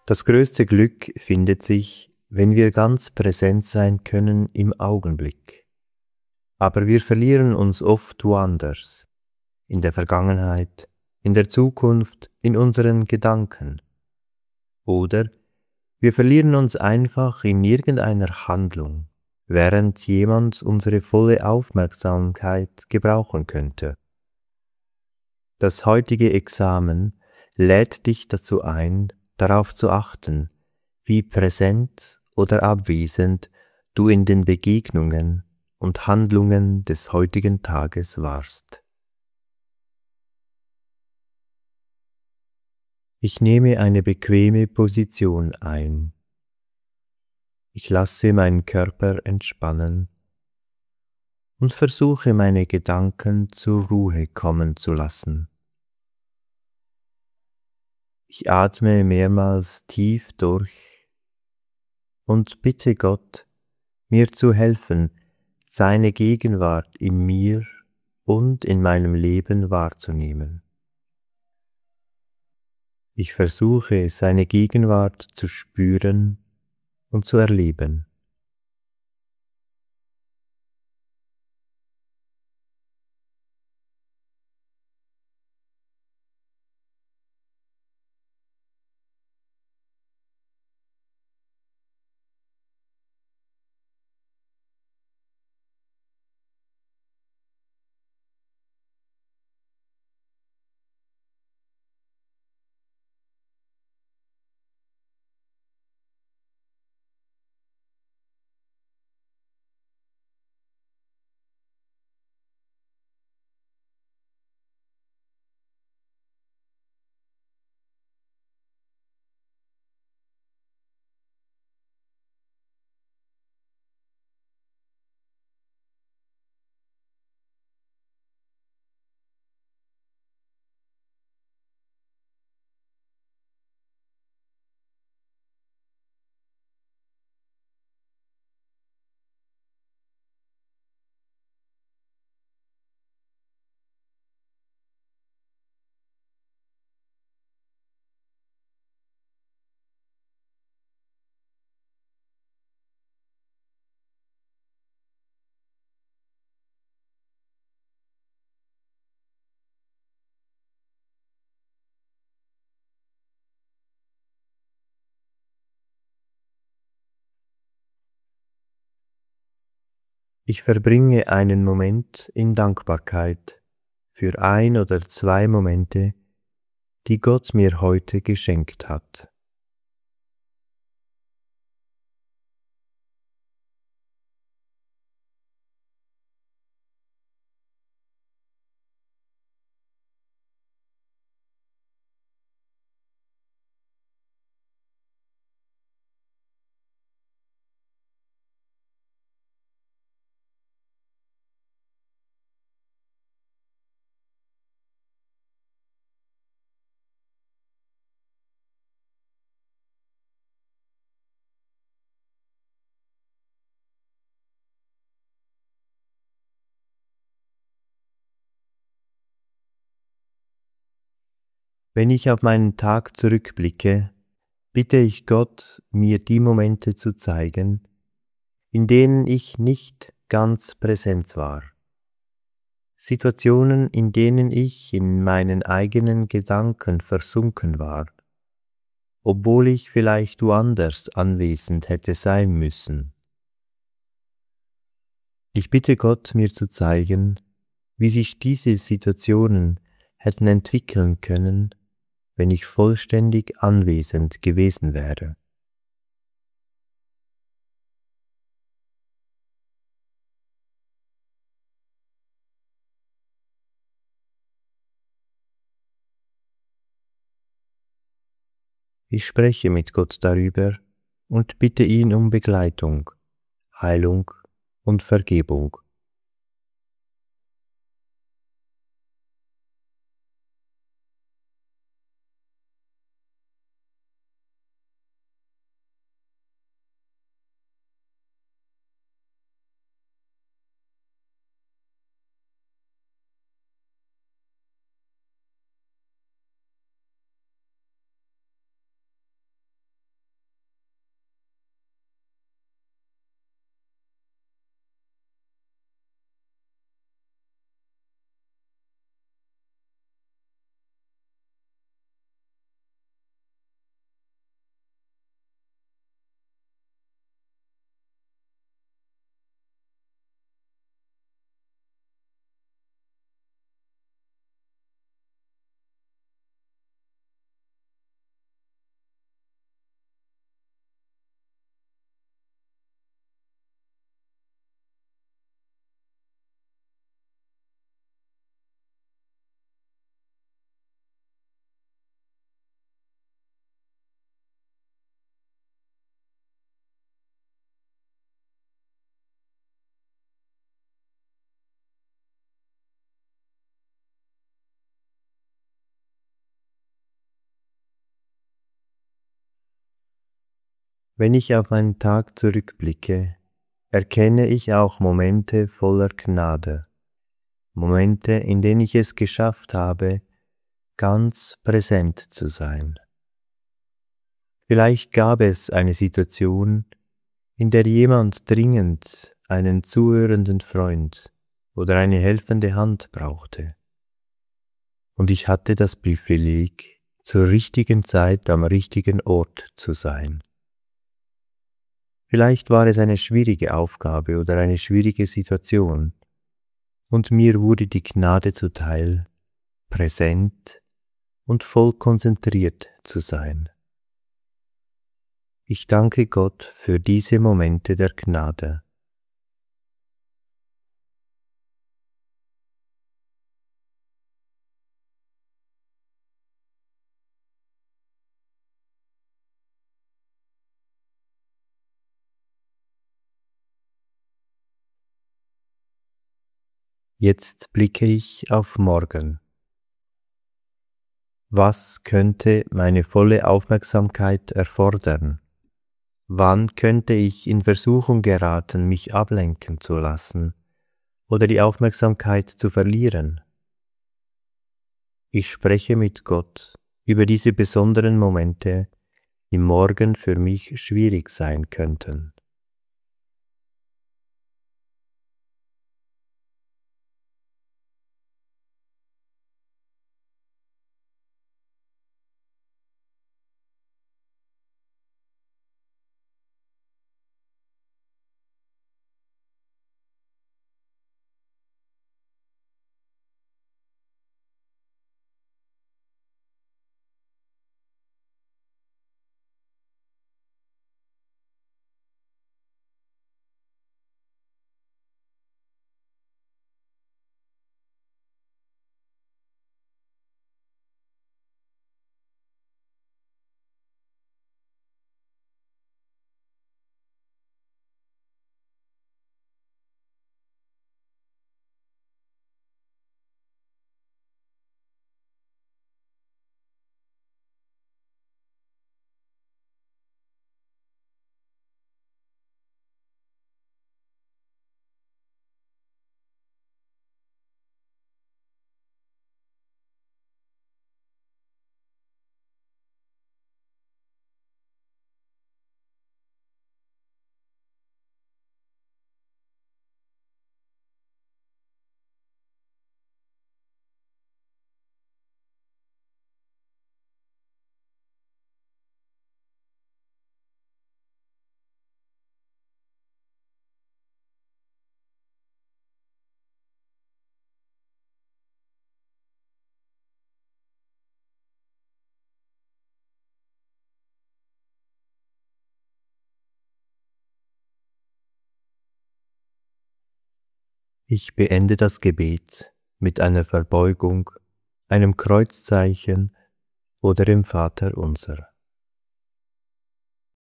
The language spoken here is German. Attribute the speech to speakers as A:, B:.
A: Das größte Glück findet sich, wenn wir ganz präsent sein können im Augenblick. Aber wir verlieren uns oft woanders, in der Vergangenheit, in der Zukunft, in unseren Gedanken. Oder wir verlieren uns einfach in irgendeiner Handlung, während jemand unsere volle Aufmerksamkeit gebrauchen könnte. Das heutige Examen lädt dich dazu ein, darauf zu achten, wie präsent oder abwesend du in den Begegnungen und Handlungen des heutigen Tages warst. Ich nehme eine bequeme Position ein. Ich lasse meinen Körper entspannen und versuche meine Gedanken zur Ruhe kommen zu lassen. Ich atme mehrmals tief durch und bitte Gott, mir zu helfen, seine Gegenwart in mir und in meinem Leben wahrzunehmen. Ich versuche, seine Gegenwart zu spüren und zu erleben. Ich verbringe einen Moment in Dankbarkeit für ein oder zwei Momente, die Gott mir heute geschenkt hat. Wenn ich auf meinen Tag zurückblicke, bitte ich Gott, mir die Momente zu zeigen, in denen ich nicht ganz präsent war. Situationen, in denen ich in meinen eigenen Gedanken versunken war, obwohl ich vielleicht woanders anwesend hätte sein müssen. Ich bitte Gott, mir zu zeigen, wie sich diese Situationen hätten entwickeln können, wenn ich vollständig anwesend gewesen wäre. Ich spreche mit Gott darüber und bitte ihn um Begleitung, Heilung und Vergebung. Wenn ich auf einen Tag zurückblicke, erkenne ich auch Momente voller Gnade, Momente, in denen ich es geschafft habe, ganz präsent zu sein. Vielleicht gab es eine Situation, in der jemand dringend einen zuhörenden Freund oder eine helfende Hand brauchte. Und ich hatte das Privileg, zur richtigen Zeit am richtigen Ort zu sein. Vielleicht war es eine schwierige Aufgabe oder eine schwierige Situation, und mir wurde die Gnade zuteil, präsent und voll konzentriert zu sein. Ich danke Gott für diese Momente der Gnade. Jetzt blicke ich auf morgen. Was könnte meine volle Aufmerksamkeit erfordern? Wann könnte ich in Versuchung geraten, mich ablenken zu lassen oder die Aufmerksamkeit zu verlieren? Ich spreche mit Gott über diese besonderen Momente, die morgen für mich schwierig sein könnten. Ich beende das Gebet mit einer Verbeugung, einem Kreuzzeichen oder dem Vater unser.